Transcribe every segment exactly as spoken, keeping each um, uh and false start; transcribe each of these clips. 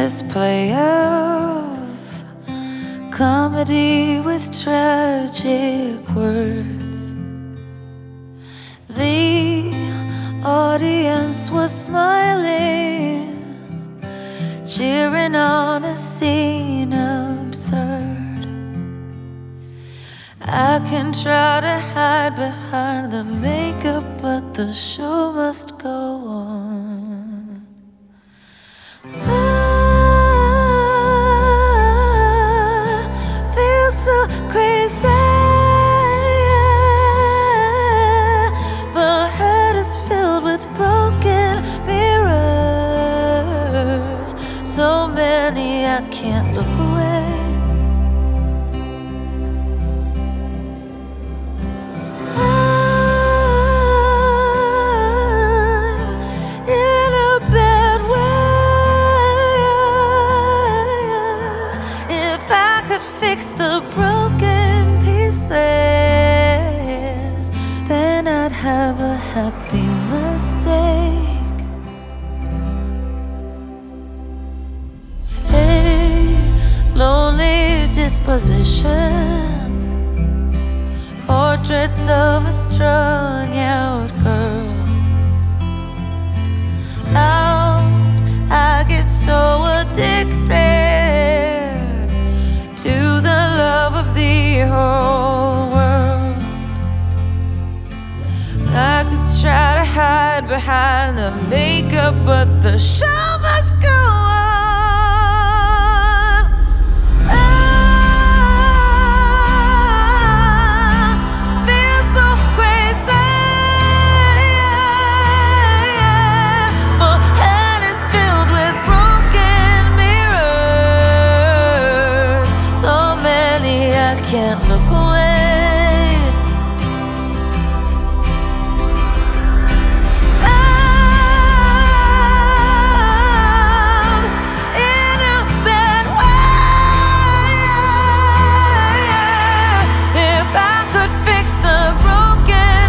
this play of comedy with tragic words. The audience was smiling, cheering on a scene absurd. I can try to hide behind the makeup, but the show must go on. I feel so crazy. My head is filled with broken mirrors, so many I can't look away. Fix the broken pieces, then I'd have a happy mistake. A lonely disposition, portraits of a strung out girl. Out, I get so addicted to the love of the whole world. I could try to hide behind the makeup, but the show must go on. I feel so crazy. My head is filled with broken mirrors, so many I can't look away. I'm in a bad way. If I could fix the broken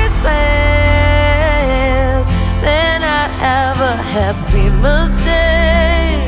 pieces, then I'd have a happy mistake.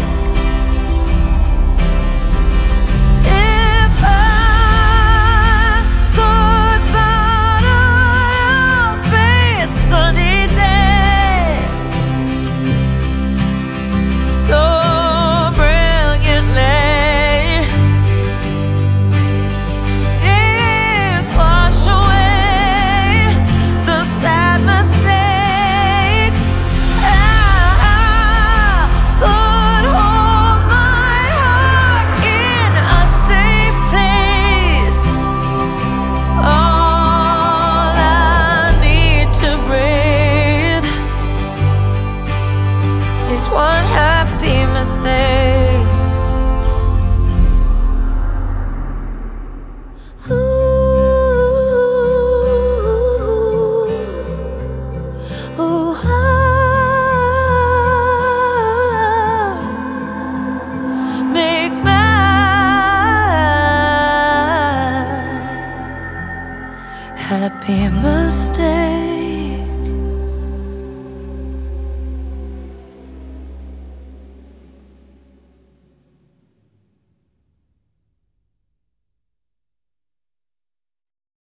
One happy mistake. Ooh, ooh, ah, make my happy mistake.